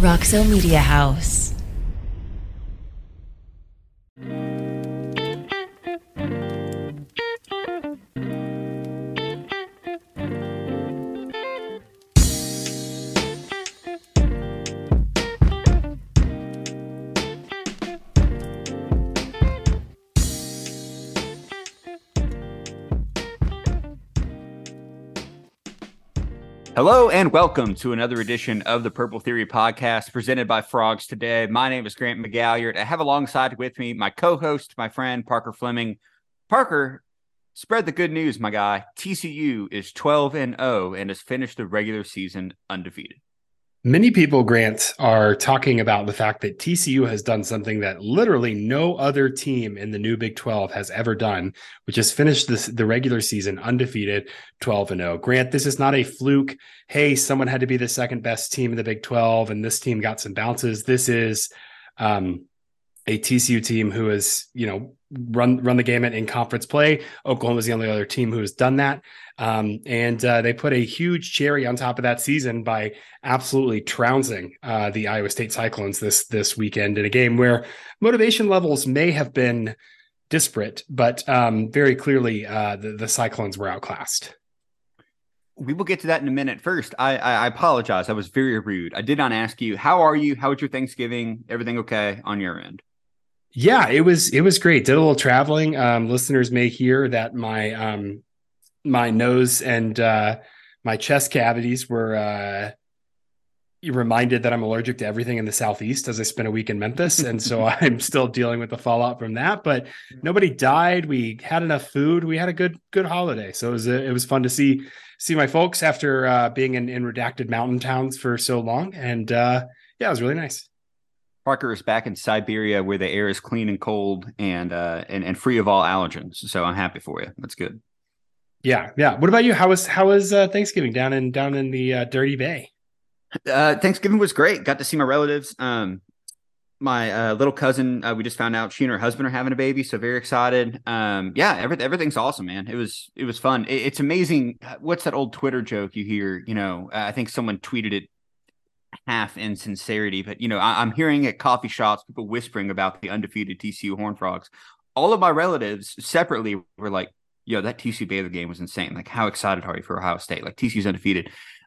Roxo Media House. Hello and welcome to another edition of the Purple Theory podcast presented by Frogs Today. My name is Grant McGalliard. I have alongside with me my co-host, my friend Parker Fleming. Parker, spread the good news, my guy. TCU is 12-0 and has finished the regular season undefeated. Many people, Grant, are talking about the fact that TCU has done something that literally no other team in the new Big 12 has ever done, which is finished the regular season undefeated 12-0. Grant, this is not a fluke. Hey, someone had to be the second best team in the Big 12 and this team got some bounces. This is a TCU team who has, run the gamut in conference play. Oklahoma is the only other team who has done that. And they put a huge cherry on top of that season by absolutely trouncing the Iowa State Cyclones this weekend in a game where motivation levels may have been disparate, but very clearly the Cyclones were outclassed. We will get to that in a minute. First, I apologize. I was very rude. I did not ask you, how are you? How was your Thanksgiving? Everything okay on your end? Yeah, it was great. Did a little traveling. Listeners may hear that my my nose and my chest cavities were reminded that I'm allergic to everything in the Southeast as I spent a week in Memphis. And so I'm still dealing with the fallout from that, but nobody died. We had enough food. We had a good holiday. So it was fun to see my folks after being in redacted mountain towns for so long. And yeah, it was really nice. Parker is back in Siberia where the air is clean and cold and free of all allergens. So I'm happy for you. That's good. Yeah. What about you? How was Thanksgiving down in the Dirty Bay? Thanksgiving was great. Got to see my relatives. My little cousin, we just found out she and her husband are having a baby, so very excited. Yeah, everything's awesome, man. It was fun. It's amazing. What's that old Twitter joke you hear? I think someone tweeted it half in sincerity, but I'm hearing at coffee shops people whispering about the undefeated TCU Horned Frogs. All of my relatives separately were like, "Yo, that TCU Baylor game was insane. Like, how excited are you for Ohio State? Like, TCU's undefeated."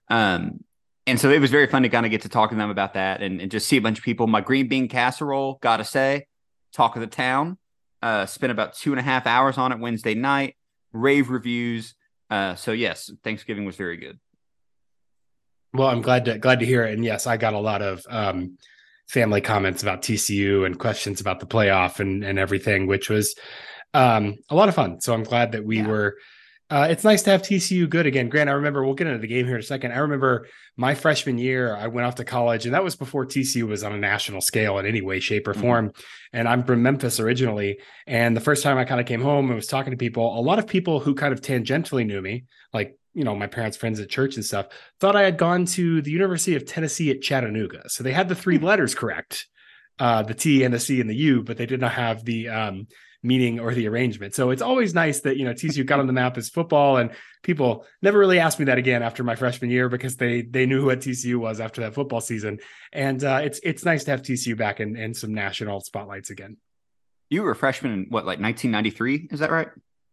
And so it was very fun to kind of get to talk to them about that and just see a bunch of people. My green bean casserole, gotta say, talk of the town. Spent about 2.5 hours on it Wednesday night. Rave reviews. So yes, Thanksgiving was very good. Well, I'm glad to hear it. And yes, I got a lot of family comments about TCU and questions about the playoff and everything, which was a lot of fun. So I'm glad that we were. It's nice to have TCU good again. Grant, I remember, we'll get into the game here in a second. I remember my freshman year, I went off to college, and that was before TCU was on a national scale in any way, shape, or form. And I'm from Memphis originally. And the first time I kind of came home and was talking to people, a lot of people who kind of tangentially knew me, like, my parents' friends at church and stuff, thought I had gone to the University of Tennessee at Chattanooga. So they had the three letters correct, the T and the C and the U, but they did not have the meaning or the arrangement. So it's always nice that, TCU got on the map as football, and people never really asked me that again after my freshman year because they knew who TCU was after that football season. And it's nice to have TCU back in some national spotlights again. You were a freshman in what, like 1993? Is that right?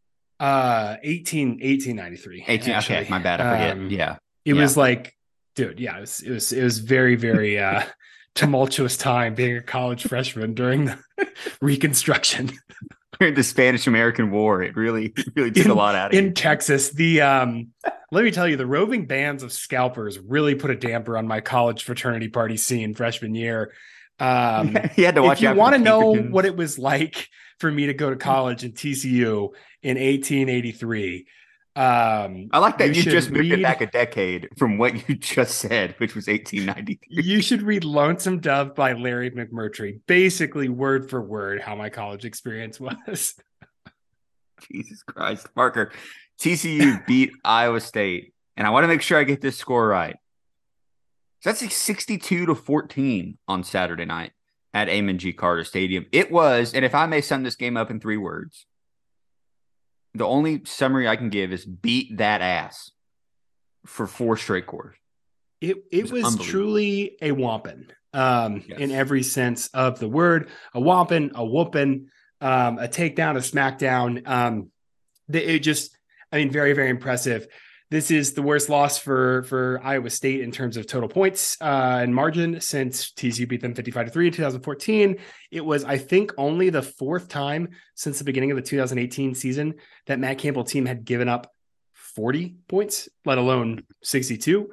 1893. 18. Actually. Okay, my bad. I forget. Yeah. It was like, dude, yeah, it was very, very tumultuous time being a college freshman during the Reconstruction. During the Spanish-American War, it really took a lot out of you. In Texas, let me tell you, the roving bands of scalpers really put a damper on my college fraternity party scene freshman year. You had to watch. If you want to know what it was like for me to go to college in TCU in 1883. I like that you just moved it back a decade from what you just said, which was 1893. You should read Lonesome Dove by Larry McMurtry, basically word for word how my college experience was. Jesus Christ. Parker, TCU beat Iowa State, and I want to make sure I get this score right. So that's like 62-14 on Saturday night at Amon G. Carter Stadium. It was, and if I may sum this game up in 3 words, the only summary I can give is beat that ass for 4 straight quarters. It was truly a whomping. in every sense of the word. A whomping, a whooping, a takedown, a smackdown. Very, very impressive. This is the worst loss for Iowa State in terms of total points and margin since TCU beat them 55-3 in 2014. It was, I think, only the fourth time since the beginning of the 2018 season that Matt Campbell team had given up 40 points, let alone 62.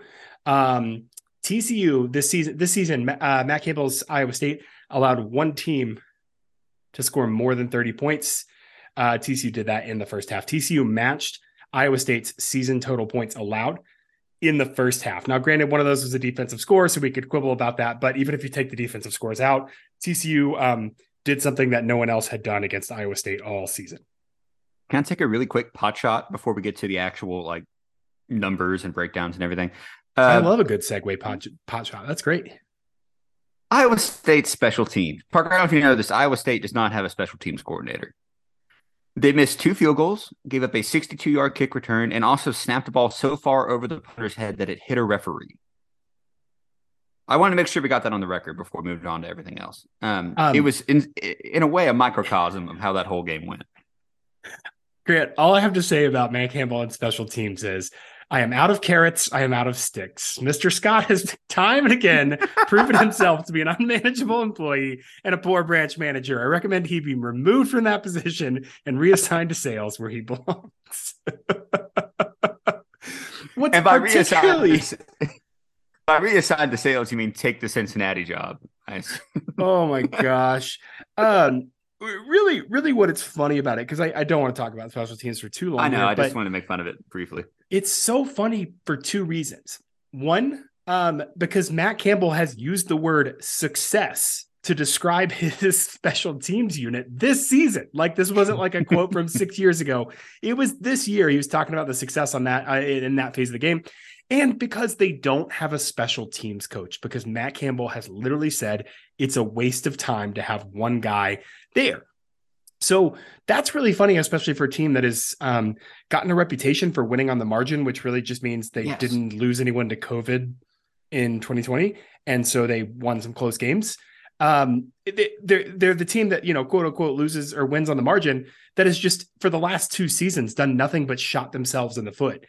TCU this season, Matt Campbell's Iowa State allowed one team to score more than 30 points. TCU did that in the first half. TCU matched Iowa State's season total points allowed in the first half. Now, granted, one of those was a defensive score, so we could quibble about that. But even if you take the defensive scores out, TCU did something that no one else had done against Iowa State all season. Can I take a really quick pot shot before we get to the actual numbers and breakdowns and everything? I love a good segue pot shot. That's great. Iowa State special teams. Parker, I don't know if you know this. Iowa State does not have a special teams coordinator. They missed 2 field goals, gave up a 62-yard kick return, and also snapped the ball so far over the punter's head that it hit a referee. I want to make sure we got that on the record before we moved on to everything else. It was, in a way, a microcosm of how that whole game went. Grant, all I have to say about Matt Campbell and special teams is I am out of carrots. I am out of sticks. Mr. Scott has time and again proven himself to be an unmanageable employee and a poor branch manager. I recommend he be removed from that position and reassigned to sales where he belongs. And by reassigned to sales, you mean take the Cincinnati job. Nice. Oh my gosh. Really what it's funny about it, because I don't want to talk about special teams for too long. I know. I just want to make fun of it briefly. It's so funny for 2 reasons. One, because Matt Campbell has used the word success to describe his special teams unit this season. Like, this wasn't like a quote from 6 years ago. It was this year. He was talking about the success on that in that phase of the game. And because they don't have a special teams coach, because Matt Campbell has literally said it's a waste of time to have one guy there. So that's really funny, especially for a team that has gotten a reputation for winning on the margin, which really just means they didn't lose anyone to COVID in 2020. And so they won some close games. They're the team that, quote unquote, loses or wins on the margin that has just, for the last 2 seasons, done nothing but shot themselves in the foot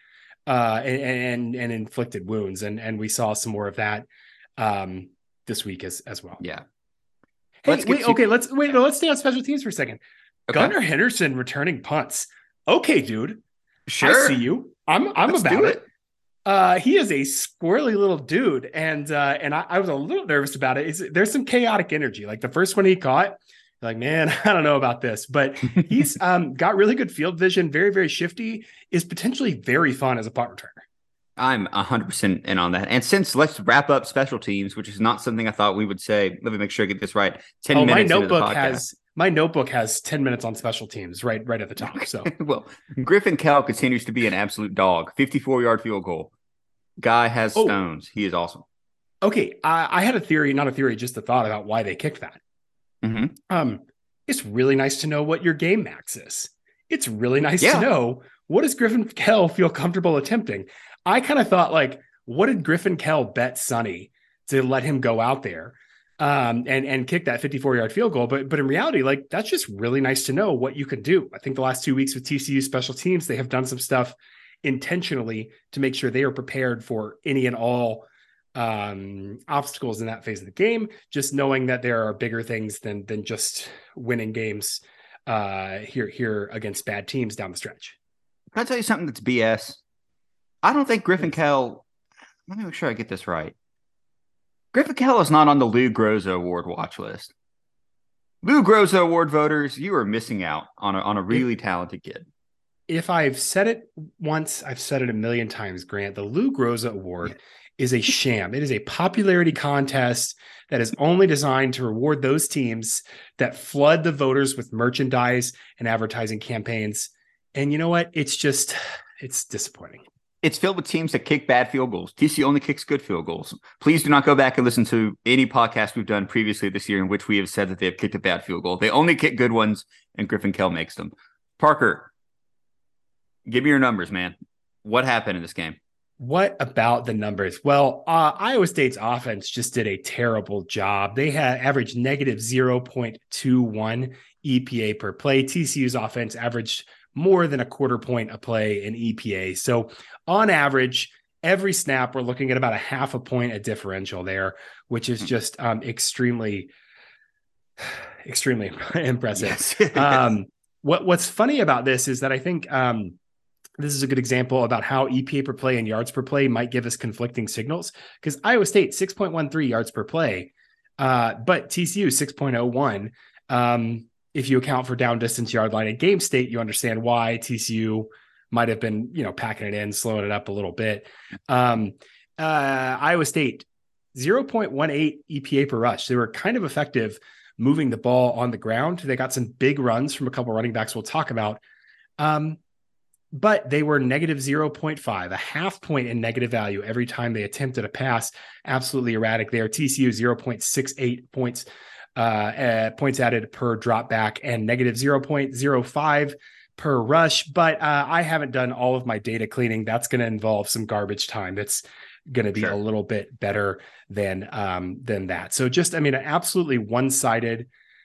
and inflicted wounds. And we saw some more of that this week as well. Yeah. Let's stay on special teams for a second. Okay. Gunnar Henderson returning punts. Okay, dude. Sure. I see you. I'm about it. He is a squirrely little dude, and I was a little nervous about it. There's some chaotic energy. Like the first one he caught, like, man, I don't know about this, but he's got really good field vision, very, very shifty, is potentially very fun as a punt returner. I'm 100% in on that. And since let's wrap up special teams, which is not something I thought we would say. Let me make sure I get this right. 10 minutes into the podcast. My notebook has 10 minutes on special teams right at the top. So, well, Griffin Kell continues to be an absolute dog. 54-yard field goal. Guy has stones. He is awesome. Okay, I had a theory, not a theory, just a thought about why they kicked that. Mm-hmm. It's really nice to know what your game max is. It's really nice to know, what does Griffin Kell feel comfortable attempting? I kind of thought, like, what did Griffin Kell bet Sonny to let him go out there and kick that 54-yard field goal? But in reality, like, that's just really nice to know what you can do. I think the last 2 weeks with TCU special teams, they have done some stuff intentionally to make sure they are prepared for any and all obstacles in that phase of the game, just knowing that there are bigger things than just winning games here against bad teams down the stretch. Can I tell you something that's BS? I don't think Griffin Kell, let me make sure I get this right. Griffin Kell is not on the Lou Groza Award watch list. Lou Groza Award voters, you are missing out on a really talented kid. If I've said it once, I've said it a million times, Grant. The Lou Groza Award is a sham. It is a popularity contest that is only designed to reward those teams that flood the voters with merchandise and advertising campaigns. And you know what? It's disappointing. It's filled with teams that kick bad field goals. TCU only kicks good field goals. Please do not go back and listen to any podcast we've done previously this year in which we have said that they have kicked a bad field goal. They only kick good ones, and Griffin Kell makes them. Parker, give me your numbers, man. What happened in this game? What about the numbers? Well, Iowa State's offense just did a terrible job. They had averaged negative 0.21 EPA per play. TCU's offense averaged more than a quarter point a play in EPA. So on average, every snap, we're looking at about a half a point of differential there, which is just extremely impressive. Yes. What's funny about this is that I think this is a good example about how EPA per play and yards per play might give us conflicting signals, because Iowa State 6.13 yards per play, but TCU 6.01. If you account for down distance, yard line, and game state, you understand why TCU might have been, packing it in, slowing it up a little bit. Iowa State 0.18 EPA per rush. They were kind of effective moving the ball on the ground. They got some big runs from a couple of running backs we'll talk about. But they were negative 0.5, a half point in negative value every time they attempted a pass. Absolutely erratic there. TCU 0.68 points, points added per drop back, and negative 0.05 per rush. But I haven't done all of my data cleaning. That's going to involve some garbage time. It's going to be a little bit better than that. So just, an absolutely one-sided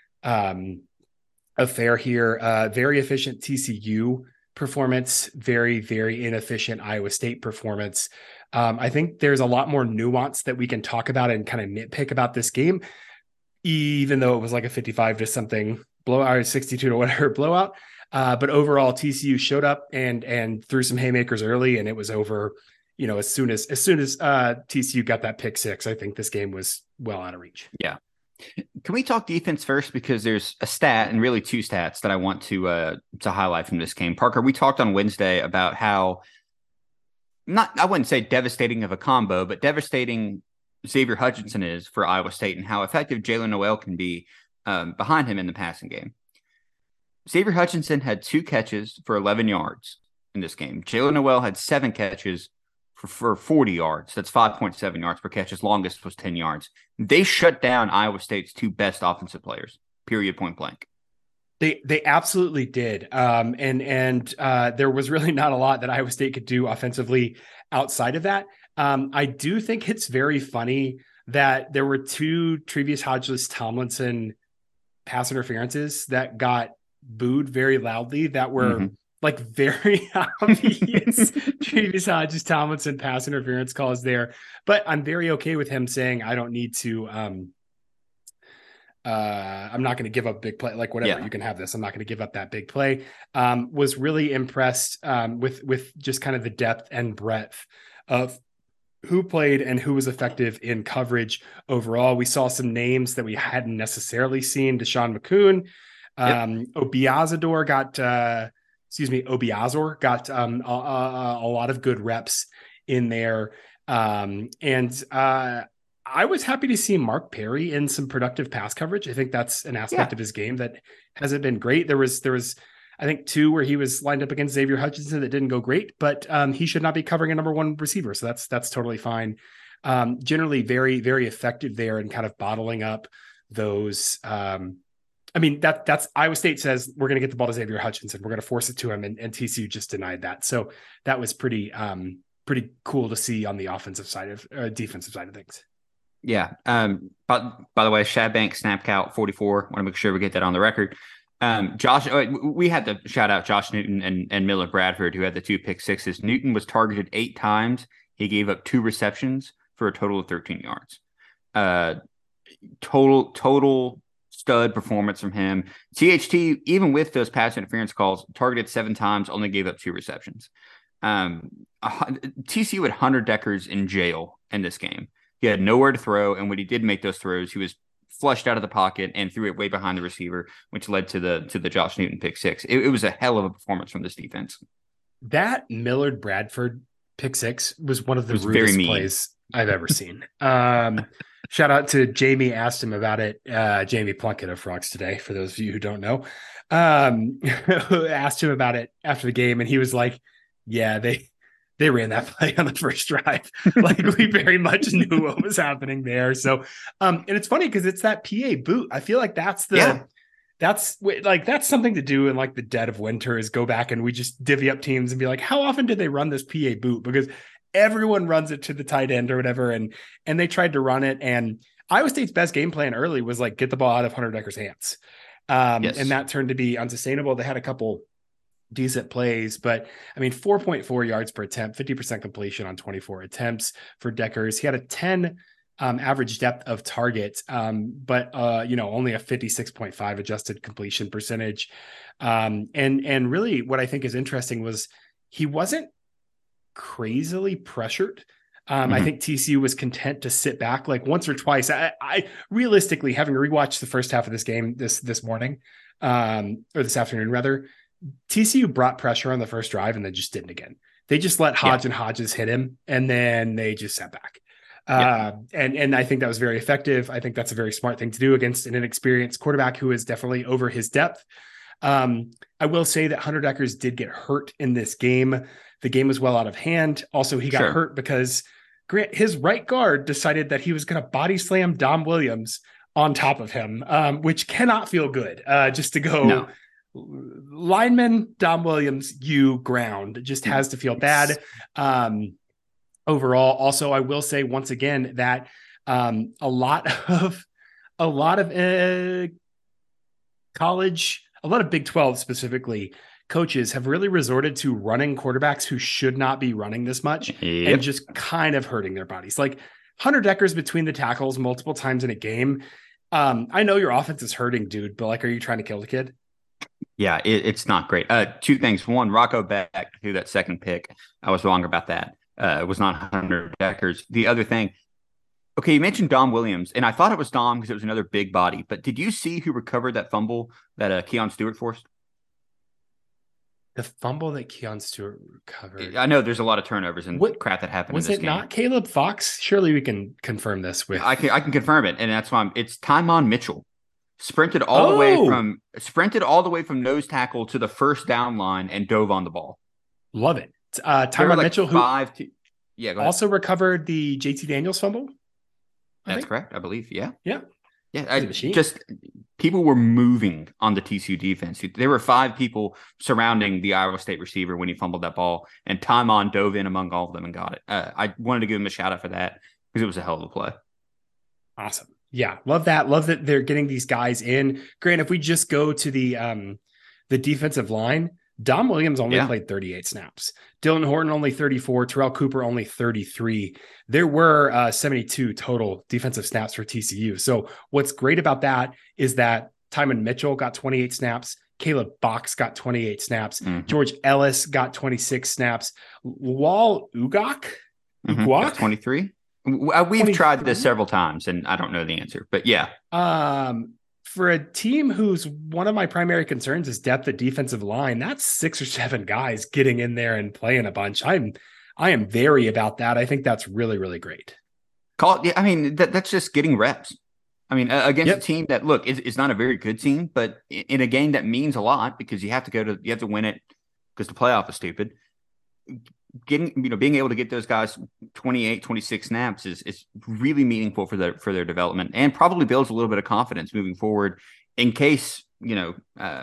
affair here. Very efficient TCU performance, very, very inefficient Iowa State performance. I think there's a lot more nuance that we can talk about and kind of nitpick about this game, even though it was like a 55 to something blowout, 62 to whatever blowout. But overall, TCU showed up and threw some haymakers early, and it was over. As soon as TCU got that pick six, I think this game was well out of reach. Yeah. Can we talk defense first? Because there's a stat, and really two stats, that I want to highlight from this game. Parker, we talked on Wednesday about how I wouldn't say devastating of a combo, but devastating Xavier Hutchinson is for Iowa State, and how effective Jaylen Nowell can be behind him in the passing game. Xavier Hutchinson had 2 catches for 11 yards in this game. Jaylen Nowell had 7 catches for 40 yards. That's 5.7 yards per catch. His longest was 10 yards. They shut down Iowa State's 2 best offensive players, period, point blank. They absolutely did. And there was really not a lot that Iowa State could do offensively outside of that. I do think it's very funny that there were 2 Tre'Vius Hodges-Tomlinson pass interferences that got booed very loudly, that were like very obvious Tre'Vius Hodges-Tomlinson pass interference calls there. But I'm very okay with him saying, I don't need to, I'm not going to give up big play, like whatever, you can have this. I'm not going to give up that big play. Was really impressed with just kind of the depth and breadth of who played and who was effective in coverage overall. We saw some names that we hadn't necessarily seen. Deshaun McCoon, Obiazor got a lot of good reps in there. I was happy to see Mark Perry in some productive pass coverage. I think that's an aspect of his game that hasn't been great. There was, I think, 2 where he was lined up against Xavier Hutchinson that didn't go great, but he should not be covering a number 1 receiver. So that's totally fine. Generally very, very effective there in kind of bottling up those, that's Iowa State says we're going to get the ball to Xavier Hutchinson. We're going to force it to him, and TCU just denied that. So that was pretty cool to see on the offensive side of defensive side of things. Yeah. By the way, Shad Banks snap count 44. Want to make sure we get that on the record. Josh, we had to shout out Josh Newton and Miller Bradford, who had the 2 pick sixes. Newton was targeted 8 times. He gave up 2 receptions for a total of 13 yards. Total stud performance from him. THT, even with those pass interference calls, targeted 7 times, only gave up 2 receptions. TCU had Hunter Deckers in jail in this game. He had nowhere to throw, and when he did make those throws, he was flushed out of the pocket and threw it way behind the receiver, which led to the Josh Newton pick 6. It was a hell of a performance from this defense. That Millard Bradford pick 6 was one of the rudest plays I've ever seen. Shout out to Jamie, asked him about it. Jamie Plunkett of Frogs Today, for those of you who don't know, asked him about it after the game, and he was like, yeah, they ran that play on the first drive. Like, we very much knew what was happening there. So, and it's funny because it's that PA boot. I feel like that's something to do in like the dead of winter, is go back and we just divvy up teams and be like, how often did they run this PA boot? Because everyone runs it to the tight end or whatever. And they tried to run it. And Iowa State's best game plan early was like, get the ball out of Hunter Decker's hands. And that turned to be unsustainable. They had a couple decent plays, but I mean, 4.4 yards per attempt, 50% completion on 24 attempts for Deckers. He had a 10 average depth of target, but only a 56.5 adjusted completion percentage. And really what I think is interesting was he wasn't crazily pressured. I think TCU was content to sit back like once or twice. I realistically, having rewatched the first half of this game this morning, or this afternoon rather, TCU brought pressure on the first drive and then just didn't again. They just let Hodge and Hodges hit him, and then they just sat back. And I think that was very effective. I think that's a very smart thing to do against an inexperienced quarterback who is definitely over his depth. I will say that Hunter Deckers did get hurt in this game. The game was well out of hand. Also, he got hurt because Grant, his right guard, decided that he was going to body slam Dom Williams on top of him, which cannot feel good. Just to go lineman Dom Williams, you ground. It just has to feel bad. Overall, also, I will say once again that a lot of college, a lot of Big 12 specifically, coaches have really resorted to running quarterbacks who should not be running this much and just kind of hurting their bodies. Like Hunter Deckers between the tackles multiple times in a game. I know your offense is hurting, dude, but like, are you trying to kill the kid? Yeah, it's not great. Two things. One, Rocco Beck threw that second pick. I was wrong about that. It was not Hunter Deckers. The other thing, okay, you mentioned Dom Williams, and I thought it was Dom because it was another big body. But did you see who recovered that fumble that Keon Stewart forced? The fumble that Keon Stewart recovered. I know there's a lot of turnovers and crap that happened. Was in this it game. Not Caleb Fox? Surely we can confirm this with. I can confirm it, and that's why it's Tymon Mitchell. Sprinted all the way from nose tackle to the first down line and dove on the ball. Love it. Tymon Mitchell, who also recovered the JT Daniels fumble. That's correct, I believe. Yeah. Just people were moving on the TCU defense. There were 5 people surrounding the Iowa State receiver when he fumbled that ball, and Tymon dove in among all of them and got it. I wanted to give him a shout out for that because it was a hell of a play. Awesome. Yeah, love that. Love that they're getting these guys in. Grant, if we just go to the defensive line, Dom Williams only played 38 snaps. Dylan Horton only 34. Terrell Cooper only 33. There were 72 total defensive snaps for TCU. So what's great about that is that Tymon Mitchell got 28 snaps. Caleb Box got 28 snaps. George Ellis got 26 snaps. Lawal Ugok? 23. We've tried this several times, and I don't know the answer, but yeah. For a team whose one of my primary concerns is depth at defensive line, that's 6 or 7 guys getting in there and playing a bunch. I am very about that. I think that's really, really great. That's just getting reps. I mean, against a team that is not a very good team, but in a game that means a lot because you have to win it because the playoff is stupid. Being able to get those guys 28, 26 snaps is really meaningful for their development and probably builds a little bit of confidence moving forward in case, one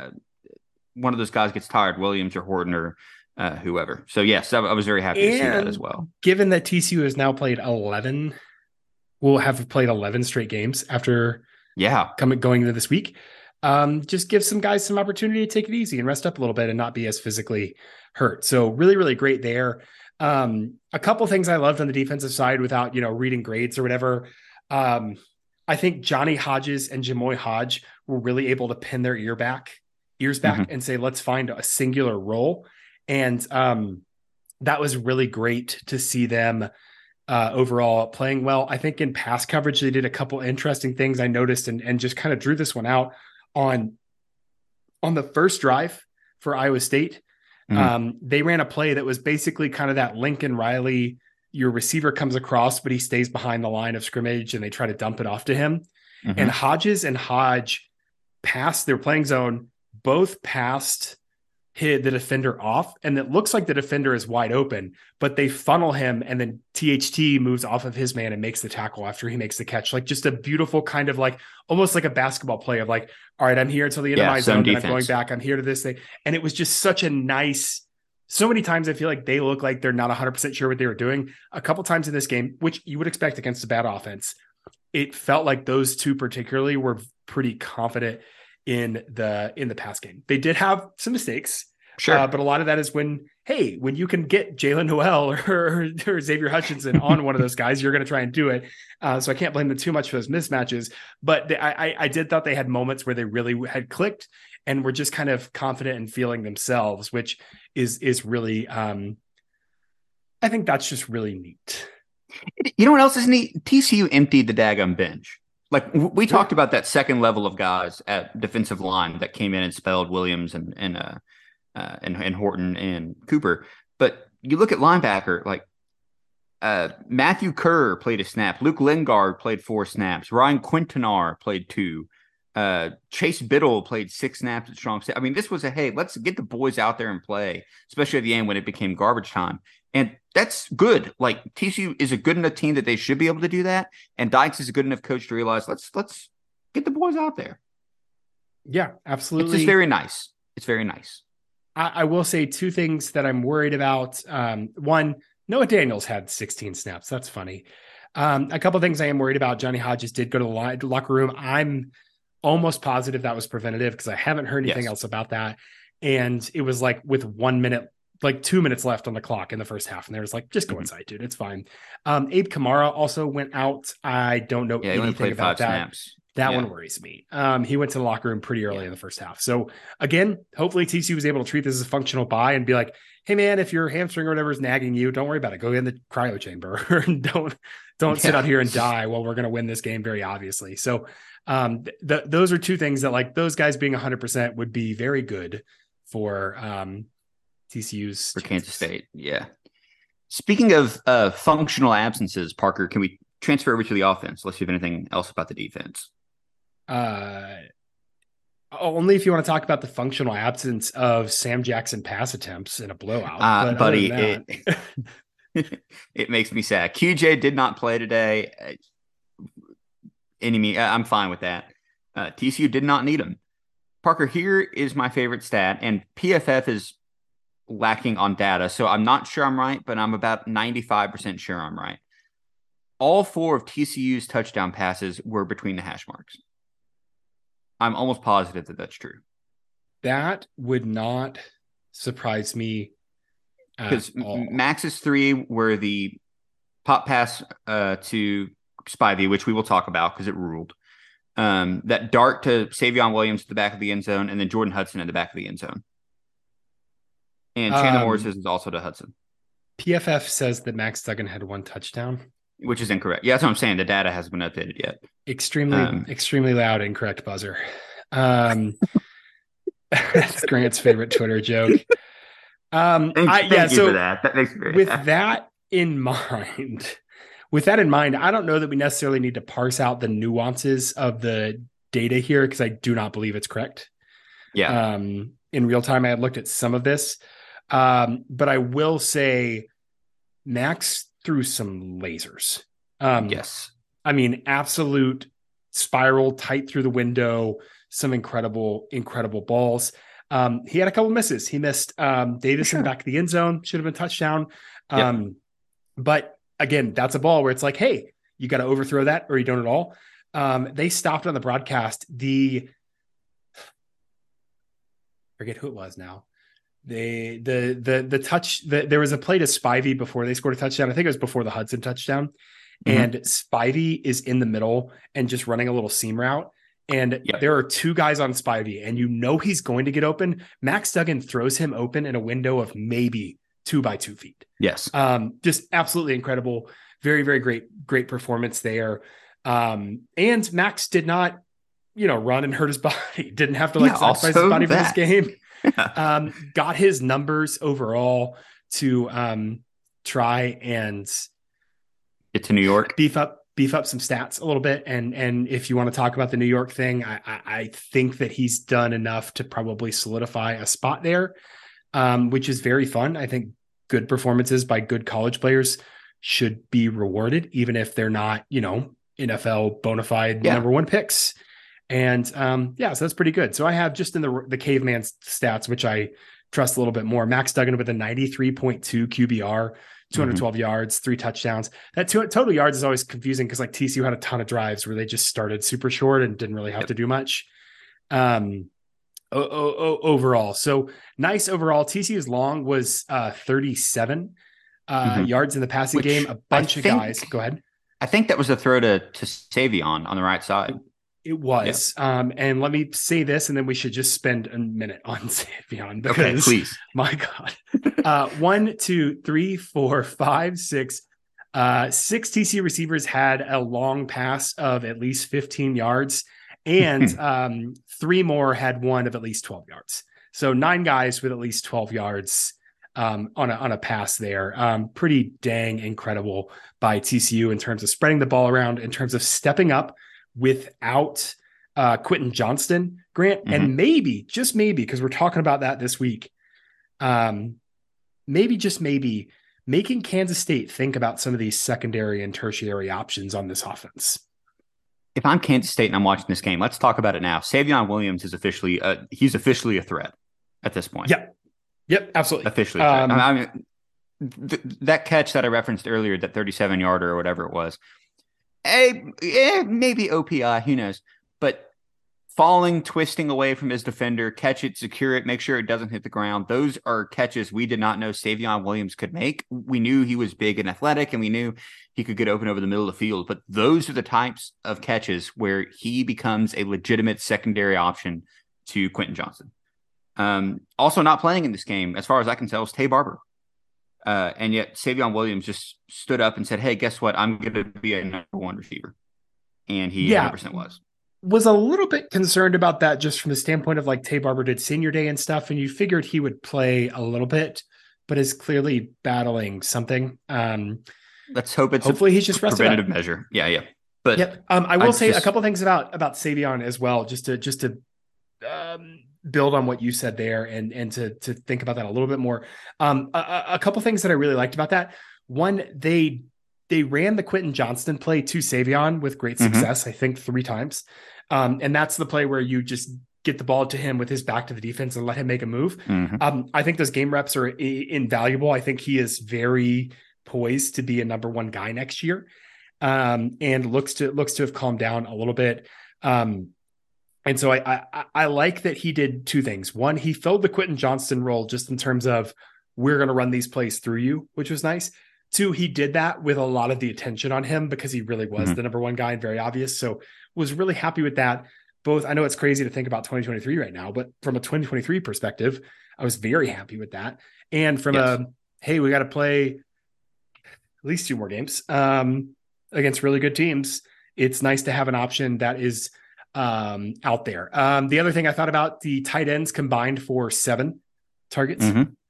of those guys gets tired, Williams or Horton or whoever. So yes, I was very happy to see that as well. Given that TCU has now played 11, will have played 11 straight games after going into this week. Just give some guys some opportunity to take it easy and rest up a little bit and not be as physically hurt. So really, really great there. A couple things I loved on the defensive side without, reading grades or whatever. I think Johnny Hodges and Jamoy Hodge were really able to pin their ears back and say, let's find a singular role. And that was really great to see them overall playing well. I think in pass coverage, they did a couple interesting things I noticed and just kind of drew this one out on the first drive for Iowa State. They ran a play that was basically kind of that Lincoln Riley, your receiver comes across, but he stays behind the line of scrimmage and they try to dump it off to him. And Hodges and Hodge passed, they were playing zone, both passed, hit the defender off. And it looks like the defender is wide open, but they funnel him. And then THT moves off of his man and makes the tackle after he makes the catch. Like just a beautiful kind of like, almost like a basketball play of like, all right, I'm here until the end of my zone. Then I'm going back. I'm here to this thing. And it was just such a nice so many times I feel like they look like they're not 100% sure what they were doing. A couple times in this game, which you would expect against a bad offense, it felt like those two particularly were pretty confident in the pass game. They did have some mistakes, Sure. but a lot of that is when you can get Jalen Noel or Xavier Hutchinson on one of those guys, you're going to try and do it. So I can't blame them too much for those mismatches, but I did thought they had moments where they really had clicked and were just kind of confident in feeling themselves, which is really, I think that's just really neat. You know what else is neat? TCU emptied the daggum bench. Like we talked about that second level of guys at defensive line that came in and spelled Williams and Horton and Cooper. But you look at linebacker, like Matthew Kerr played a snap. Luke Lingard played 4 snaps. Ryan Quintanar played 2. Chase Biddle played 6 snaps at strong safety. I mean, this was hey, let's get the boys out there and play, especially at the end when it became garbage time. And that's good. Like TCU is a good enough team that they should be able to do that. And Dykes is a good enough coach to realize let's get the boys out there. Yeah, absolutely. It's just very nice. It's very nice. I will say 2 things that I'm worried about. One, Noah Daniels had 16 snaps. That's funny. A couple of things I am worried about. Johnny Hodges did go to the locker room. I'm almost positive that was preventative because I haven't heard anything else about that. And it was like with 1 minute, like 2 minutes left on the clock in the first half. And there was like, just go inside, dude. It's fine. Abe Kamara also went out. I don't know anything about that. Snaps. That one worries me. He went to the locker room pretty early in the first half. So again, hopefully TCU was able to treat this as a functional bye and be like, hey man, if your hamstring or whatever is nagging you, don't worry about it. Go in the cryo chamber and don't sit out here and die while we're going to win this game very obviously. So those are 2 things that like those guys being 100% would be very good for TCU's for Kansas State. Yeah. Speaking of functional absences, Parker, can we transfer over to the offense? Let's see if anything else about the defense. Only if you want to talk about the functional absence of Sam Jackson pass attempts in a blowout. Buddy, it makes me sad. QJ did not play today. I'm fine with that. TCU did not need him. Parker, here is my favorite stat, and PFF is lacking on data, so I'm not sure I'm right, but I'm about 95% sure I'm right. All 4 of TCU's touchdown passes were between the hash marks. I'm almost positive that that's true. That would not surprise me. Because Max's 3 were the pop pass to Spivey, which we will talk about because it ruled. That dart to Savion Williams at the back of the end zone, and then Jordan Hudson at the back of the end zone. And Chandler Morris is also to Hudson. PFF says that Max Duggan had 1 touchdown. Which is incorrect. Yeah, that's what I'm saying. The data hasn't been updated yet. Extremely loud, incorrect buzzer. That's Grant's favorite Twitter joke. Thank you for that. That makes me very happy. With that in mind, I don't know that we necessarily need to parse out the nuances of the data here because I do not believe it's correct. Yeah. In real time, I had looked at some of this, but I will say Max threw some lasers. Yes. I mean, absolute spiral tight through the window, some incredible balls. He had a couple misses. He missed Davis in the back of the end zone, should have been touchdown. But again, that's a ball where it's like, hey, you got to overthrow that or you don't at all. They stopped on the broadcast. Forget who it was now. The touch there was a play to Spivey before they scored a touchdown. I think it was before the Hudson touchdown. Mm-hmm. And Spivey is in the middle and just running a little seam route. And there are 2 guys on Spivey, and you know he's going to get open. Max Duggan throws him open in a window of maybe 2 by 2 feet. Yes. Just absolutely incredible. Very, very great performance there. And Max did not, run and hurt his body. Didn't have to sacrifice his body for this game. Got his numbers overall to try and get to New York, beef up some stats a little bit. And if you want to talk about the New York thing, I think that he's done enough to probably solidify a spot there, which is very fun. I think good performances by good college players should be rewarded, even if they're not, NFL bona fide number 1 picks. And so that's pretty good. So I have just in the caveman stats, which I trust a little bit more. Max Duggan with a 93.2 QBR, 212 yards, 3 touchdowns. That total yards is always confusing because like TCU had a ton of drives where they just started super short and didn't really have to do much. Overall. So nice overall. TCU's long was 37 yards in the passing game. A bunch of guys. Go ahead. I think that was a throw to Savion on the right side. It was. Yep. And let me say this, and then we should just spend a minute on Savion because, please. My God. 1, 2, 3, 4, 5, 6. 6 TCU receivers had a long pass of at least 15 yards, and 3 more had one of at least 12 yards. So 9 guys with at least 12 yards on a pass there. Pretty dang incredible by TCU in terms of spreading the ball around, in terms of stepping up without Quentin Johnston, Grant, and maybe, just maybe, because we're talking about that this week, maybe, just maybe, making Kansas State think about some of these secondary and tertiary options on this offense. If I'm Kansas State and I'm watching this game, let's talk about it now. Savion Williams is officially he's officially a threat at this point. Yep, absolutely. Officially a threat. I mean, that catch that I referenced earlier, that 37-yarder or whatever it was, maybe OPI, who knows? But falling, twisting away from his defender, catch it, secure it, make sure it doesn't hit the ground. Those are catches we did not know Savion Williams could make. We knew he was big and athletic, and we knew he could get open over the middle of the field. But those are the types of catches where he becomes a legitimate secondary option to Quentin Johnston. Also not playing in this game, as far as I can tell, is Tay Barber. And yet Savion Williams just stood up and said, hey, guess what? I'm going to be a number 1 receiver. And he 100% was a little bit concerned about that just from the standpoint of like Tay Barber did senior day and stuff. And you figured he would play a little bit, but is clearly battling something. Let's hope it's hopefully he's just preventative measure. Yeah. But I will say a couple things about Savion as well, just to build on what you said there and to think about that a little bit more. A couple things that I really liked about that. One, they ran the Quentin Johnston play to Savion with great success, I think 3 times. And that's the play where you just get the ball to him with his back to the defense and let him make a move. I think those game reps are invaluable. I think he is very poised to be a number 1 guy next year, and looks to have calmed down a little bit. And so I like that he did 2 things. One, he filled the Quentin Johnston role just in terms of we're going to run these plays through you, which was nice. 2, he did that with a lot of the attention on him because he really was the number 1 guy and very obvious. So was really happy with that. Both, I know it's crazy to think about 2023 right now, but from a 2023 perspective, I was very happy with that. And from hey, we got to play at least 2 more games against really good teams. It's nice to have an option that is out there. The other thing I thought about, the tight ends combined for 7 targets.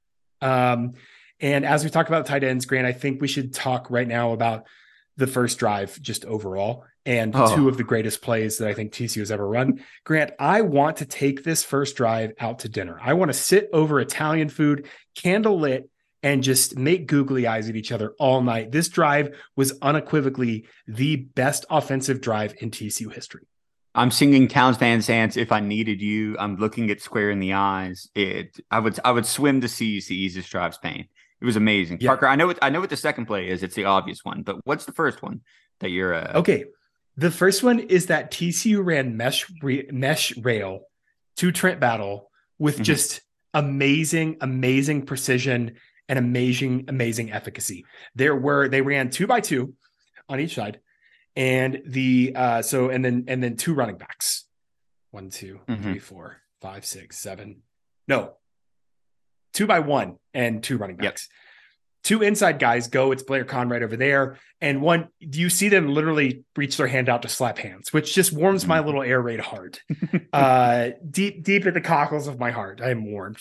And as we talk about tight ends, Grant, I think we should talk right now about the first drive just overall and 2 of the greatest plays that I think TCU has ever run. Grant, I want to take this first drive out to dinner. I want to sit over Italian food, candle lit, and just make googly eyes at each other all night. This drive was unequivocally the best offensive drive in TCU history. I'm singing Towns Van Zant's If I Needed You. I'm looking it square in the eyes. I would swim the seas to ease this drive's pain. It was amazing. Yeah. Parker, I know what the second play is. It's the obvious one, but what's the first one that you're okay. The first one is that TCU ran mesh rail to Trent Battle with just amazing precision and amazing efficacy. They ran 2x2 on each side. And then 2 running backs. 1, 2, 3, 4, 5, 6, 7. No, 2x1 and 2 running backs. Yep. 2 inside guys go. It's Blair Conn right over there. And one, you see them literally reach their hand out to slap hands, which just warms my little air raid heart. Deep at the cockles of my heart, I am warmed.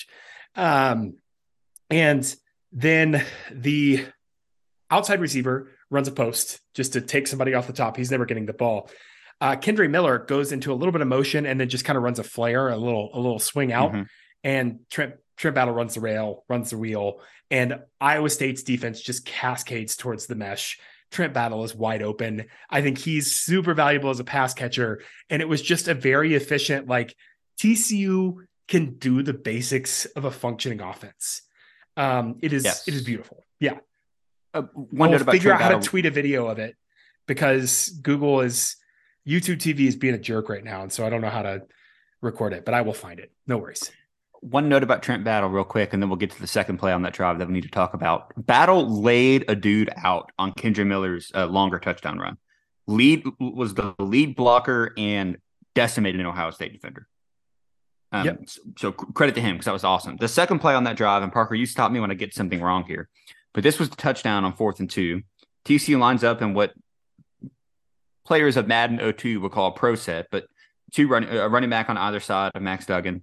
And then the outside receiver runs a post just to take somebody off the top. He's never getting the ball. Kendre Miller goes into a little bit of motion and then just kind of runs a flare, a little swing out. And Trent Battle runs the rail, runs the wheel, and Iowa State's defense just cascades towards the mesh. Trent Battle is wide open. I think he's super valuable as a pass catcher. And it was just a very efficient, like TCU can do the basics of a functioning offense. It is beautiful. Yeah. One note about figure Trent out how Battle. to tweet a video of it because YouTube TV is being a jerk right now. And so I don't know how to record it, but I will find it. No worries. One note about Trent Battle real quick, and then we'll get to the second play on that drive that we need to talk about. Battle laid a dude out on Kendre Miller's longer touchdown run. Was the lead blocker and decimated an Ohio State defender. So credit to him because that was awesome. The second play on that drive, and Parker, you stop me when I get something wrong here, but this was the touchdown on 4th and 2. TCU lines up in what players of Madden 02 would call a pro set, but a running back on either side of Max Duggan.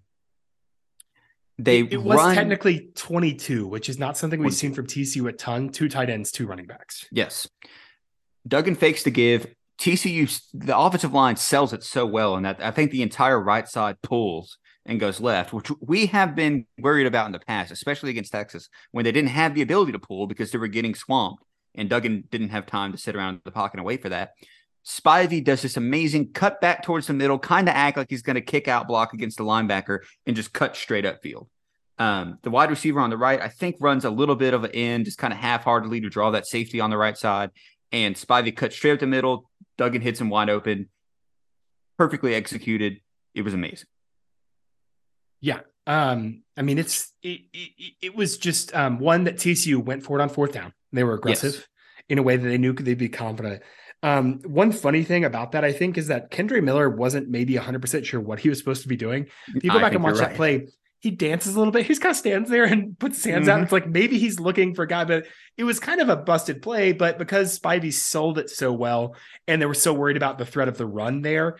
It was technically 22, which is not something we've seen from TCU a ton. 2 tight ends, 2 running backs. Yes. Duggan fakes to give. TCU, the offensive line sells it so well, and that I think the entire right side pulls and goes left, which we have been worried about in the past, especially against Texas, when they didn't have the ability to pull because they were getting swamped, and Duggan didn't have time to sit around in the pocket and wait for that. Spivey does this amazing cut back towards the middle, kind of act like he's going to kick out block against the linebacker and just cut straight upfield. The wide receiver on the right, I think, runs a little bit of an end, just kind of half-heartedly to draw that safety on the right side. And Spivey cuts straight up the middle. Duggan hits him wide open. Perfectly executed. It was amazing. Yeah. I mean, it was just one that TCU went for it on 4th down. They were aggressive in a way that they knew they'd be confident. One funny thing about that, I think, is that Kendre Miller wasn't maybe 100% sure what he was supposed to be doing. If you go back and watch that play, he dances a little bit. He just kind of stands there and puts his hands out. It's like maybe he's looking for a guy, but it was kind of a busted play. But because Spivey sold it so well and they were so worried about the threat of the run there,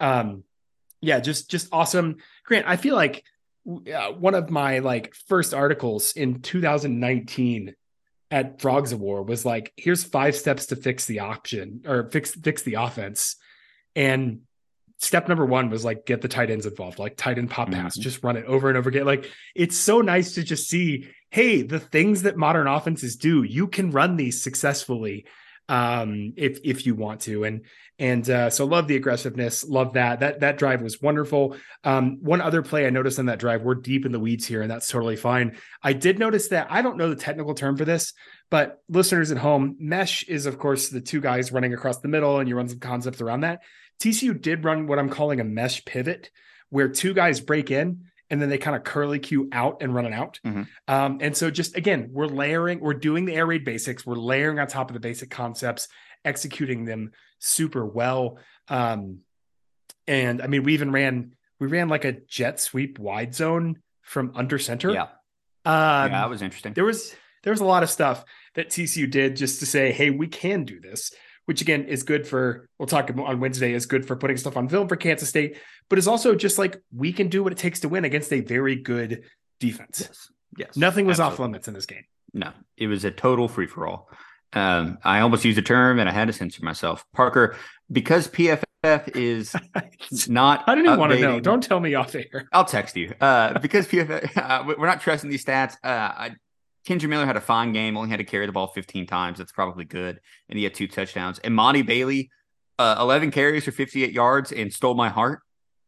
just awesome. Grant, I feel like one of my first articles in 2019 at Frogs of War was like, here's 5 steps to fix the option or fix the offense. And step number 1 was get the tight ends involved, tight end pop pass, just run it over and over again. It's so nice to just see, hey, the things that modern offenses do, you can run these successfully if you want to. And so love the aggressiveness. Love that drive was wonderful. One other play I noticed on that drive, we're deep in the weeds here and that's totally fine. I did notice that I don't know the technical term for this, but listeners at home, mesh is of course the 2 guys running across the middle and you run some concepts around that. TCU did run what I'm calling a mesh pivot where 2 guys break in and then they kind of curly Q out and run it out. And so just, again, we're doing the air raid basics. We're layering on top of the basic concepts, executing them super well. And I mean, we ran like a jet sweep wide zone from under center. Yeah. That was interesting. There was a lot of stuff that TCU did just to say, hey, we can do this, which again is good for, we'll talk on Wednesday, is good for putting stuff on film for Kansas State, but is also just we can do what it takes to win against a very good defense. Yes. Nothing was off limits in this game. No, it was a total free-for-all. I almost used a term and I had to censor myself. Parker, because PFF is not I didn't even want to know. Don't tell me off air. I'll text you. Because PFF, we're not trusting these stats. Kendre Miller had a fine game, only had to carry the ball 15 times. That's probably good. And he had 2 touchdowns. And Monty Bailey, 11 carries for 58 yards and stole my heart.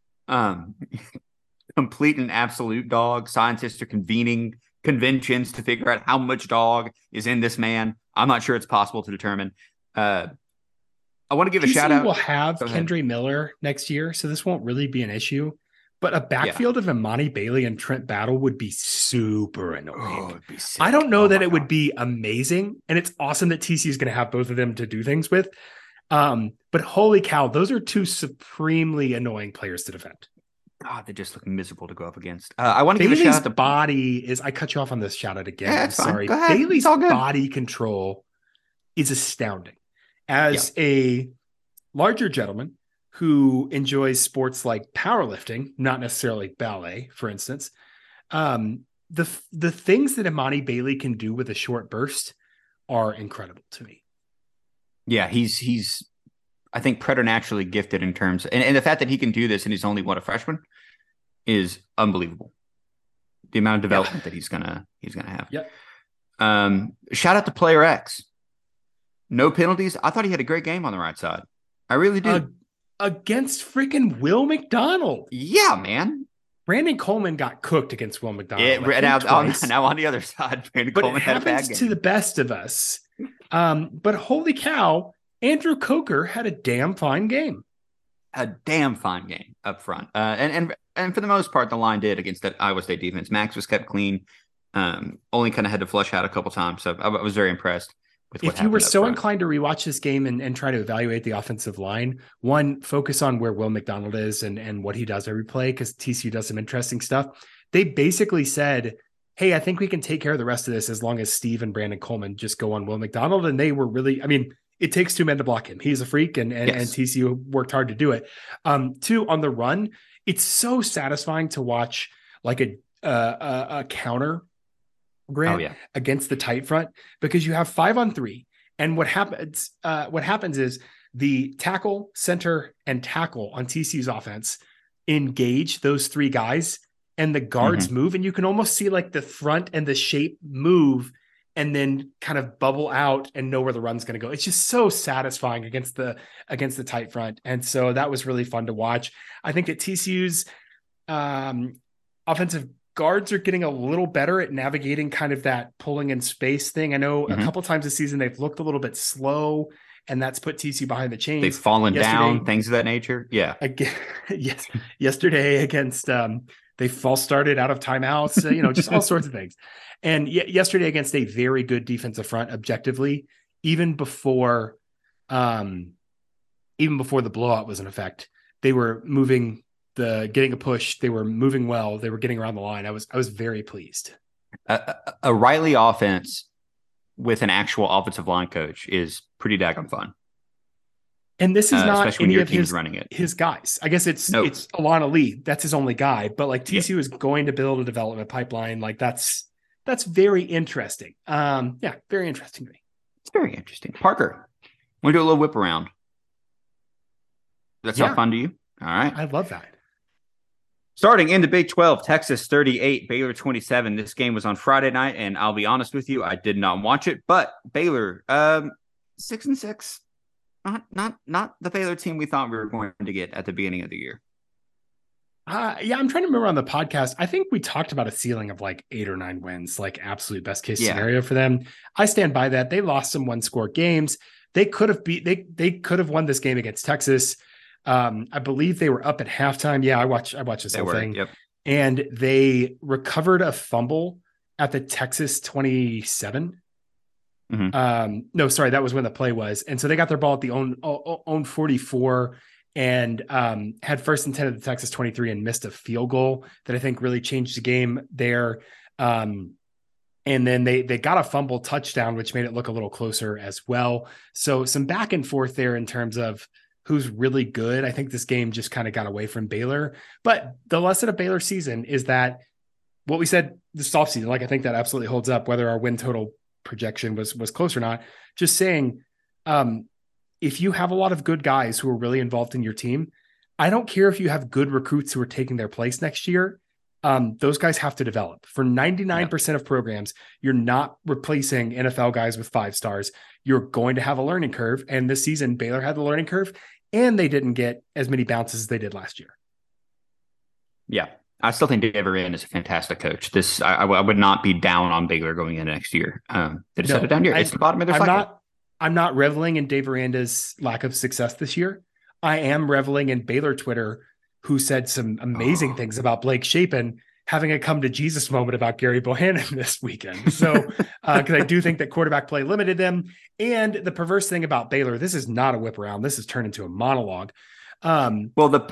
Complete and absolute dog. Scientists are convening conventions to figure out how much dog is in this man. I'm not sure it's possible to determine. I want to give a shout out. We'll have Kendre Miller next year, so this won't really be an issue. But a backfield of Imani Bailey and Trent Battle would be super annoying. It'd be sick. I don't know that it would be amazing. And it's awesome that TC is going to have both of them to do things with. But holy cow, those are 2 supremely annoying players to defend. God, they just look miserable to go up against. I want to give a shout out to body is, I cut you off on this shout out again. Yeah, I'm sorry. Fine. Bailey's body control is astounding. As a larger gentleman who enjoys sports like powerlifting, not necessarily ballet, for instance, the things that Imani Bailey can do with a short burst are incredible to me. Yeah, he's I think preternaturally gifted in terms, and the fact that he can do this and he's only a freshman is unbelievable. The amount of development that he's gonna have. Yep. Shout out to Player X. No penalties. I thought he had a great game on the right side. I really do. Against freaking Will McDonald. Yeah, man. Brandon Coleman got cooked against Will McDonald. Now on the other side, Brandon but Coleman it had a bad happens game. to the best of us. But holy cow, Andrew Coker had a damn fine game. A damn fine game up front. And for the most part, the line did against that Iowa State defense. Max was kept clean. Only kind of had to flush out a couple times. So I was very impressed with what happened. If you were so inclined to rewatch this game and try to evaluate the offensive line, one, focus on where Will McDonald is and what he does every play, because TCU does some interesting stuff. They basically said, hey, I think we can take care of the rest of this as long as Steve and Brandon Coleman just go on Will McDonald. And they were really, I mean, it takes two men to block him. He's a freak, and TCU worked hard to do it. Two, on the run, it's so satisfying to watch like a counter, Grant, against the tight front, because you have 5-on-3. And what happens is the tackle, center, and tackle on TCU's offense engage those three guys, and the guards move, and you can almost see like the front and the shape move and then kind of bubble out and know where the run's going to go. It's just so satisfying against the tight front. And so that was really fun to watch. I think that TCU's offensive guards are getting a little better at navigating kind of that pulling in space thing. I know a couple times this season they've looked a little bit slow, and that's put TCU behind the chains. They've fallen down, things of that nature. Yeah. Yesterday against they false started out of timeouts, just all sorts of things. And yesterday against a very good defensive front, objectively, even before the blowout was in effect, they were moving, getting a push. They were moving well. They were getting around the line. I was very pleased. A Riley offense with an actual offensive line coach is pretty daggone fun. And this is not any of his guys. I guess it's Alana Lee. That's his only guy. But like TCU is going to build a development pipeline. Like that's very interesting. Very interesting to me. It's very interesting. Parker, want to do a little whip around? That's not fun to you? All right. I love that. Starting in the Big 12, Texas 38, Baylor 27. This game was on Friday night, and I'll be honest with you, I did not watch it. But Baylor, 6-6. Not the Baylor team we thought we were going to get at the beginning of the year. I'm trying to remember on the podcast. I think we talked about a ceiling of like 8 or 9 wins, like absolute best case scenario for them. I stand by that. They lost some 1-score games. They could have won this game against Texas. I believe they were up at halftime. Yeah, I watched this whole thing. Yep. And they recovered a fumble at the Texas 27. No, sorry, that was when the play was. And so they got their ball at the own 44 and had first and 10 at the Texas 23 and missed a field goal that I think really changed the game there. And then they got a fumble touchdown, which made it look a little closer as well. So some back and forth there in terms of who's really good. I think this game just kind of got away from Baylor. But the lesson of Baylor season is that what we said this offseason, like I think that absolutely holds up, whether our win total projection was close or not. Just saying, if you have a lot of good guys who are really involved in your team, I don't care if you have good recruits who are taking their place next year. Those guys have to develop. For 99% of programs, you're not replacing NFL guys with 5 stars. You're going to have a learning curve. And this season, Baylor had the learning curve, and they didn't get as many bounces as they did last year. Yeah. I still think Dave Aranda is a fantastic coach. I would not be down on Baylor going into next year. They just set it down here. It's the bottom of their cycle. I'm not reveling in Dave Aranda's lack of success this year. I am reveling in Baylor Twitter, who said some amazing things about Blake Shapen having a come to Jesus moment about Gary Bohannon this weekend. So, because I do think that quarterback play limited them. And the perverse thing about Baylor, this is not a whip around. This has turned into a monologue. Sorry,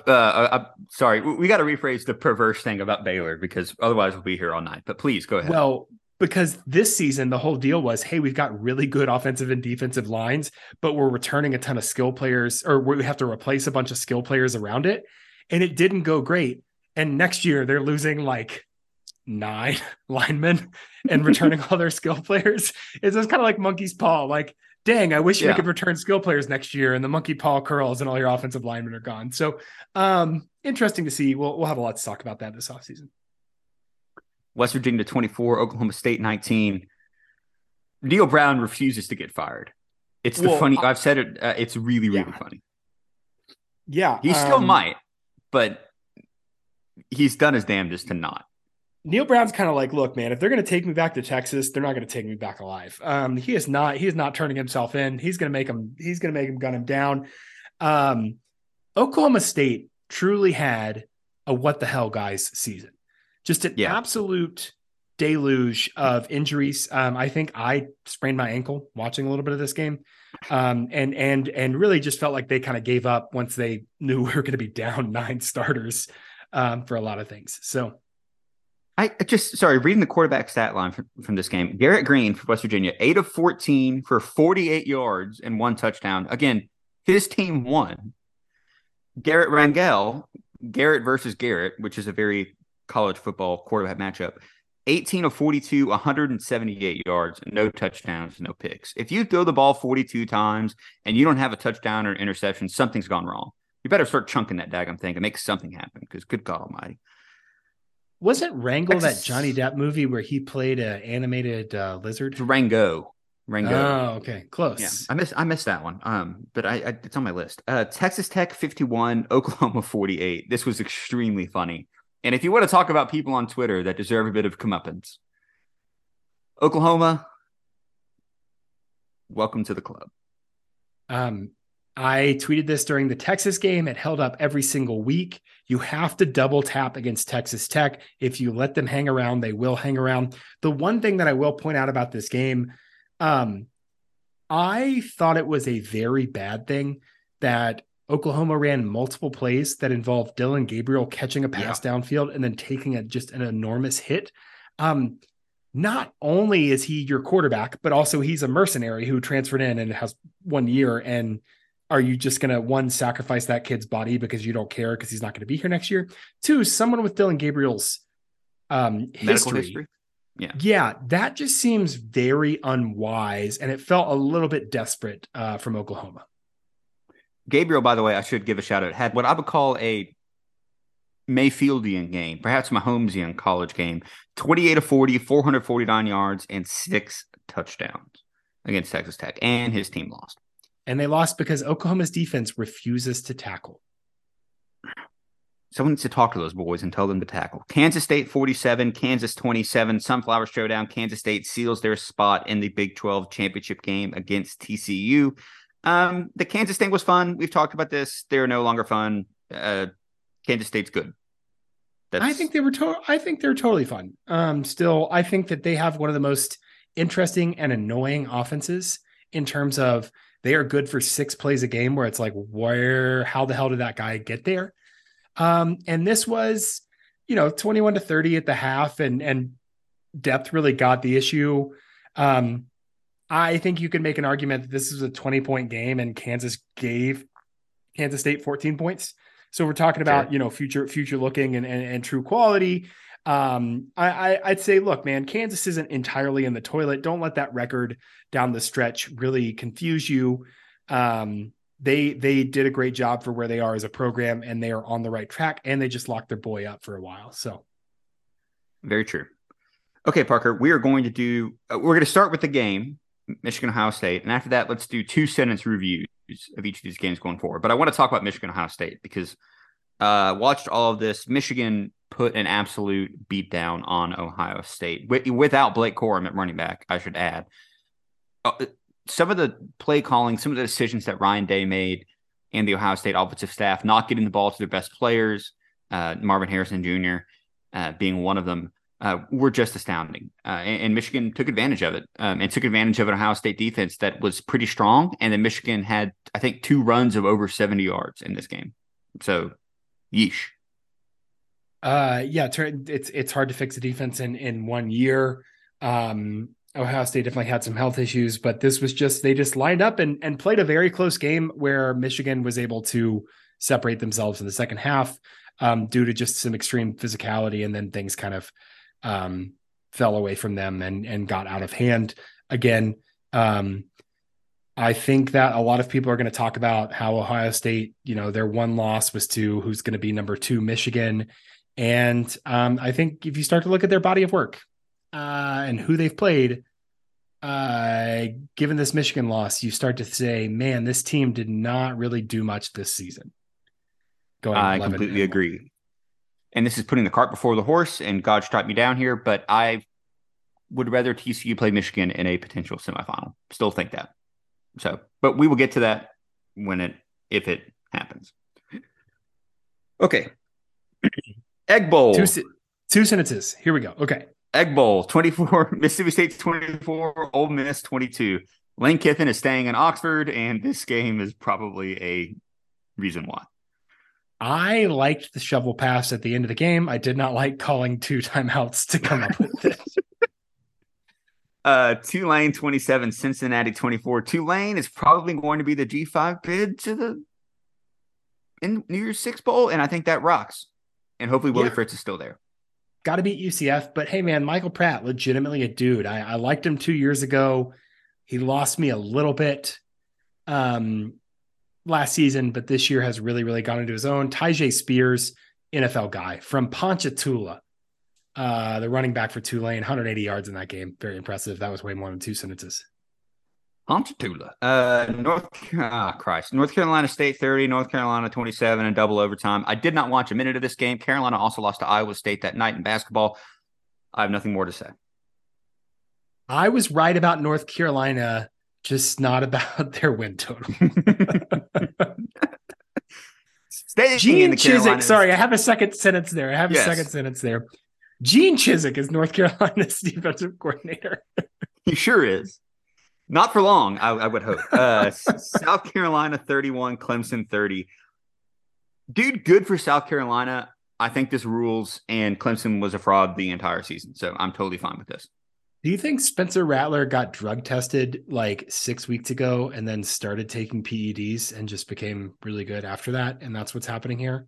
we got to rephrase the perverse thing about Baylor because otherwise we'll be here all night. But please go ahead. Well, because this season, the whole deal was, hey, we've got really good offensive and defensive lines, but we're returning a ton of skill players, or we have to replace a bunch of skill players around it. And it didn't go great. And next year they're losing like 9 linemen and returning all their skill players. It's just kind of like monkey's paw. Like, dang, I wish we could return skill players next year, and the monkey paw curls and all your offensive linemen are gone. So interesting to see. We'll have a lot to talk about that this offseason. West Virginia 24, Oklahoma State 19. Neil Brown refuses to get fired. It's funny. I've said it. It's really, really funny. Yeah. He still might, but he's done his damnedest to not. Neil Brown's kind of like, look, man, if they're going to take me back to Texas, they're not going to take me back alive. He is not turning himself in. He's going to make him gun him down. Oklahoma State truly had a what the hell guys season. Just an absolute deluge of injuries. I think I sprained my ankle watching a little bit of this game. And really just felt like they kind of gave up once they knew we were going to be down 9 starters for a lot of things. So reading the quarterback stat line from this game, Garrett Green for West Virginia, 8 of 14 for 48 yards and 1 touchdown. Again, his team won. Garrett Rangel, Garrett versus Garrett, which is a very college football quarterback matchup, 18 of 42, 178 yards, no touchdowns, no picks. If you throw the ball 42 times and you don't have a touchdown or interception, something's gone wrong. You better start chunking that daggum thing and make something happen, because good God almighty. Wasn't Wrangle that Johnny Depp movie where he played an animated lizard? Rango. Oh, okay. Close. Yeah, I missed that one. But it's on my list. Texas Tech 51, Oklahoma 48. This was extremely funny. And if you want to talk about people on Twitter that deserve a bit of comeuppance, Oklahoma, welcome to the club. I tweeted this during the Texas game. It held up every single week. You have to double tap against Texas Tech. If you let them hang around, they will hang around. The one thing that I will point out about this game, I thought it was a very bad thing that Oklahoma ran multiple plays that involved Dillon Gabriel catching a pass downfield and then taking just an enormous hit. Not only is he your quarterback, but also he's a mercenary who transferred in and has 1 year. And are you just going to, 1, sacrifice that kid's body because you don't care because he's not going to be here next year? 2, someone with Dillon Gabriel's history. Yeah, that just seems very unwise, and it felt a little bit desperate from Oklahoma. Gabriel, by the way, I should give a shout out, had what I would call a Mayfieldian game, perhaps Mahomesian college game. 28 of 40, 449 yards, and 6 touchdowns against Texas Tech, and his team lost. And they lost because Oklahoma's defense refuses to tackle. Someone needs to talk to those boys and tell them to tackle. Kansas State 47, Kansas 27, Sunflower Showdown. Kansas State seals their spot in the Big 12 championship game against TCU. The Kansas thing was fun. We've talked about this. They're no longer fun. Kansas State's good. I think they're totally fun. Still, I think that they have one of the most interesting and annoying offenses in terms of they are good for 6 plays a game where it's like, how the hell did that guy get there? And this was, 21 to 30 at the half, and depth really got the issue. I think you can make an argument that this is a 20-point game and Kansas gave Kansas State 14 points. So we're talking about, future looking and true quality. I'd say, look, man, Kansas isn't entirely in the toilet. Don't let that record down the stretch really confuse you. They did a great job for where they are as a program, and they are on the right track, and they just locked their boy up for a while. So very true. Okay, Parker, we're going to start with the game, Michigan, Ohio State. And after that, let's do 2-sentence reviews of each of these games going forward. But I want to talk about Michigan, Ohio State, because watched all of this. Michigan put an absolute beatdown on Ohio State without Blake Corum at running back, I should add. Some of the play calling, some of the decisions that Ryan Day made and the Ohio State offensive staff, not getting the ball to their best players, Marvin Harrison Jr. Being one of them, were just astounding. And Michigan took advantage of it, and took advantage of an Ohio State defense that was pretty strong. And then Michigan had, I think, 2 runs of over 70 yards in this game. So, yeesh. It's hard to fix a defense in 1 year. Ohio State definitely had some health issues, but this was they just lined up and played a very close game where Michigan was able to separate themselves in the second half due to just some extreme physicality. And then things kind of fell away from them and got out of hand again. I think that a lot of people are going to talk about how Ohio State, their one loss was to who's going to be number 2, Michigan. And I think if you start to look at their body of work and who they've played, given this Michigan loss, you start to say, man, this team did not really do much this season. I completely agree. and this is putting the cart before the horse, and God strike me down here, but I would rather TCU play Michigan in a potential semifinal. Still think that. So, but we will get to that if it happens. Okay. Egg Bowl. Two sentences. Here we go. Okay. Egg Bowl, 24, Mississippi State 24, Ole Miss 22. Lane Kiffin is staying in Oxford, and this game is probably a reason why. I liked the shovel pass at the end of the game. I did not like calling 2 timeouts to come up with this. Tulane 27, Cincinnati 24. Tulane is probably going to be the G5 bid to the New Year's Six Bowl, and I think that rocks. And hopefully Willie Fritz is still there. Got to beat UCF, but hey, man, Michael Pratt, legitimately a dude. I liked him 2 years ago. He lost me a little bit last season, but this year has really, really gone into his own. Tyjae Spears, NFL guy from Ponchatoula, the running back for Tulane, 180 yards in that game. Very impressive. That was way more than 2 sentences. Ponchatoula. North Carolina State 30, North Carolina 27 in double overtime. I did not watch a minute of this game. Carolina also lost to Iowa State that night in basketball. I have nothing more to say. I was right about North Carolina, just not about their win total. Gene Chizik. Sorry, I have a second sentence there. Gene Chizik is North Carolina's defensive coordinator. He sure is. Not for long, I would hope. South Carolina 31, Clemson 30. Dude, good for South Carolina. I think this rules, and Clemson was a fraud the entire season, so I'm totally fine with this. Do you think Spencer Rattler got drug tested like 6 weeks ago and then started taking PEDs and just became really good after that, and that's what's happening here?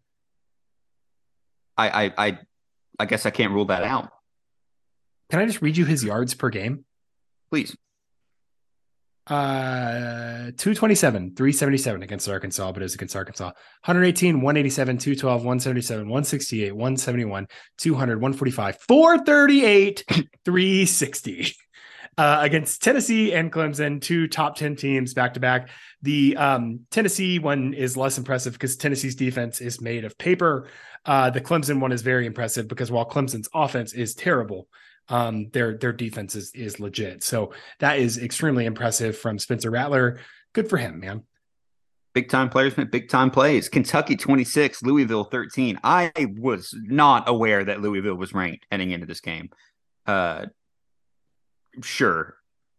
I guess I can't rule that out. Can I just read you his yards per game? Please. 227, 377 against Arkansas, but it was against Arkansas. 118, 187, 212, 177, 168, 171, 200, 145, 438, 360 against Tennessee and Clemson, 2 top 10 teams back to back. The Tennessee one is less impressive because Tennessee's defense is made of paper. The Clemson one is very impressive because while Clemson's offense is terrible, their defense is legit. So that is extremely impressive from Spencer Rattler. Good for him, man. Big time players make big time plays. Kentucky 26, Louisville 13. I was not aware that Louisville was ranked heading into this game. Sure.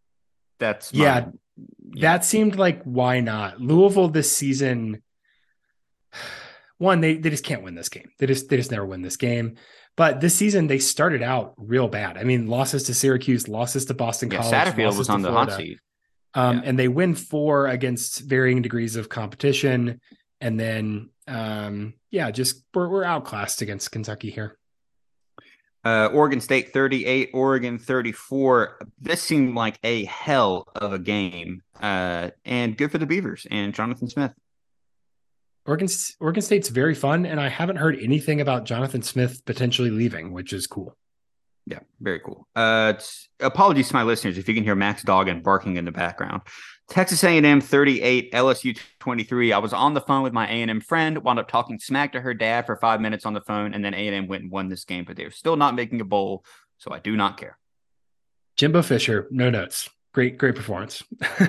That seemed like, why not? Louisville this season, one, they just can't win this game. They just never win this game. But this season, they started out real bad. I mean, losses to Syracuse, losses to Boston College. Satterfield was on the hot seat. And they win 4 against varying degrees of competition. And then, we're outclassed against Kentucky here. Oregon State 38, Oregon 34. This seemed like a hell of a game. And good for the Beavers and Jonathan Smith. Oregon State's very fun, and I haven't heard anything about Jonathan Smith potentially leaving, which is cool. Yeah, very cool. Apologies to my listeners if you can hear Max Doggan barking in the background. Texas A&M 38, LSU 23. I was on the phone with my A&M friend, wound up talking smack to her dad for 5 minutes on the phone, and then A&M went and won this game, but they're still not making a bowl, so I do not care. Jimbo Fisher, no notes. Great performance.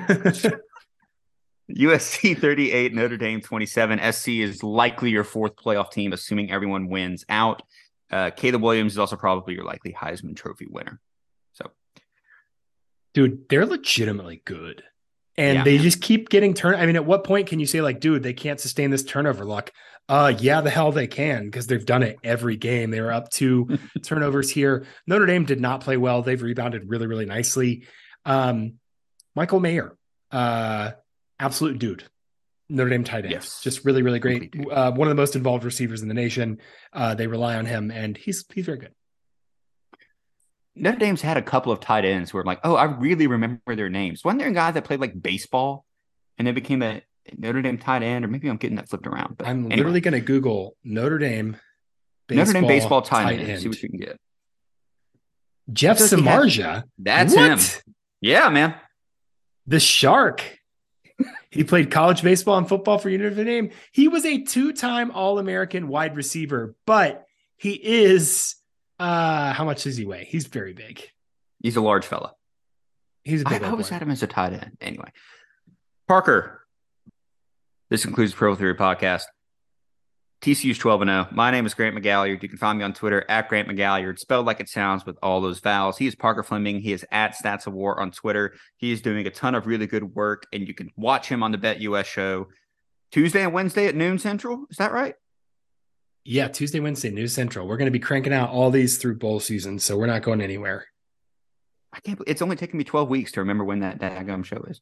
USC 38, Notre Dame 27. SC is likely your 4th playoff team, assuming everyone wins out. Caleb Williams is also probably your likely Heisman Trophy winner. So, dude, they're legitimately good. And they just keep getting turned. I mean, at what point can you say, like, dude, they can't sustain this turnover luck? Yeah, the hell they can, because they've done it every game. They were up 2 turnovers here. Notre Dame did not play well. They've rebounded really, really nicely. Michael Mayer, absolute dude. Notre Dame tight end. Yes. Just really, really great. One of the most involved receivers in the nation. They rely on him, and he's very good. Notre Dame's had a couple of tight ends where I'm like, oh, I really remember their names. Wasn't there a guy that played like baseball and then became a Notre Dame tight end? Or maybe I'm getting that flipped around. But I'm literally going to Google Notre Dame baseball tight end. See what you can get. Jeff Samardzija. That's him. Yeah, man. The Shark. He played college baseball and football for Notre Dame. He was a 2-time All-American wide receiver, but He is. How much does he weigh? He's very big. He's a large fella. He's a big. I always had him as a tight end. Anyway, Parker. This concludes the Pro Theory Podcast. TCU's 12-0. My name is Grant McGalliard. You can find me on Twitter at Grant McGalliard, spelled like it sounds with all those vowels. He is Parker Fleming. He is at Stats of War on Twitter. He is doing a ton of really good work, and you can watch him on the Bet US show Tuesday and Wednesday at noon Central. Is that right? Yeah, Tuesday, Wednesday, noon Central. We're going to be cranking out all these through bowl season, so we're not going anywhere. I can't believe it's only taken me 12 weeks to remember when that daggum show is.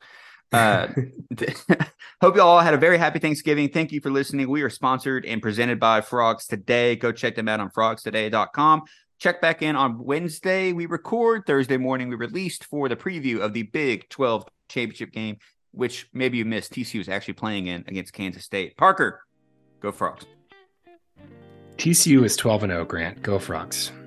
Hope you all had a very happy Thanksgiving. Thank you for listening. We are sponsored and presented by Frogs Today. Go check them out on frogstoday.com. Check back in on Wednesday. We record Thursday morning. We released for the preview of the Big 12 championship game, which maybe you missed. TCU is actually playing in against Kansas State. Parker, go Frogs. TCU is 12-0, Grant. Go Frogs.